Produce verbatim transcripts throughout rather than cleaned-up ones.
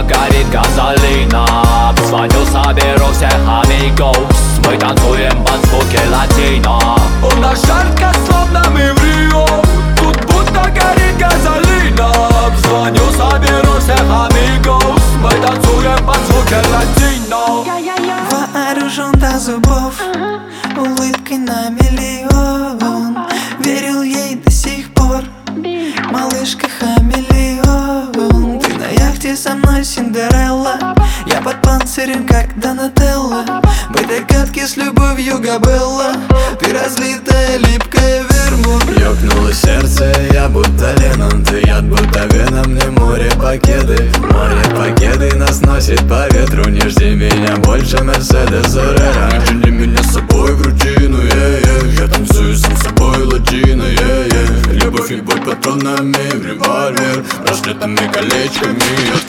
горит газолина. Звоню, соберу всех amigos. Мы танцуем под звуки латино. У нас жарко, словно мы в Рио. Тут будто горит газолина. Звоню, соберу всех amigos. Мы танцуем под звуки латино. Вооружен до зубов, улыбкой на миллион. Верил ей до сих пор, малышка хамелеон. Ты на яхте со мной, Синдерелла. Я под панцирем, как Донателло. Мы догадки с любовью Габелла. Ты разлитая, липкая вермут. Ёкнуло сердце, я будто Леннон. Ты яд, будто веном, мне море пакеты. Море пакеты нас носит по ветру. Не жди меня больше, Мерседес Орера. Не тяни меня с собой в рутину, yeah, yeah. Я танцую сам с собой латино, yeah, yeah. Любовь и боль патронами в револьвер, браслетами, колечками от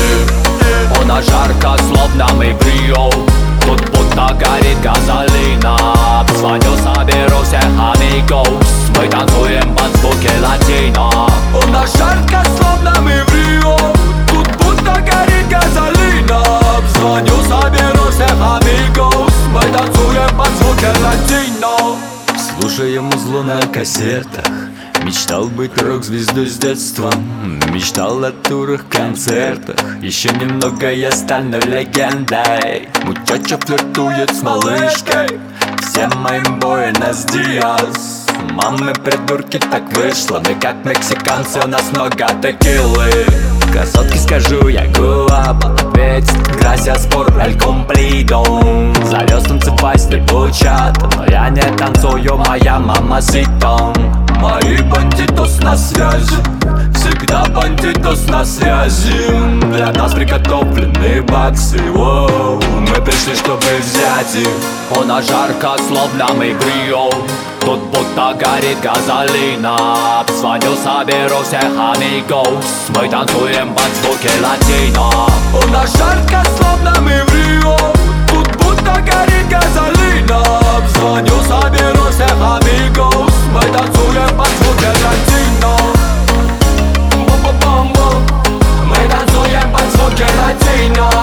Cartier. У нас жарко, словно мы в Рио. Тут будто горит газолина. Звоню, соберу всех amigos. Мы танцуем под звуки латино. У нас жарко, словно мы в Рио. Тут будто горит газолина. Звоню, соберу всех amigos. Мы танцуем под звуки латино. Слушаем музло на кассетах. Мечтал быть рок-звездой с детства. Мечтал о турах, концертах. Еще немного я стану легендой. Мучача флиртует с малышкой. Всем моим Буэнос Диас. Мамы придурки, так вышло. Мы как мексиканцы, у нас много текилы. Красотки, скажу я гуаба. Ведь gracias por el cumplido. Зовёт танцевать слепучат, но я не танцую, моя мамасита. Мои бандитос на связи, всегда бандитос на связи. Для нас приготовлены баксы, воу. Мы пришли, чтобы взять их. У нас жарко, словно мы в Рио. Тут будто горит газолина. Звоню, соберу всех amigos. Мы танцуем под звуки латино. У нас жарко, словно мы в Рио. Тут будто горит газолина. Звоню, соберу всех amigos. Мы танцуем под звуки латино. Мы танцуем под звуки латино.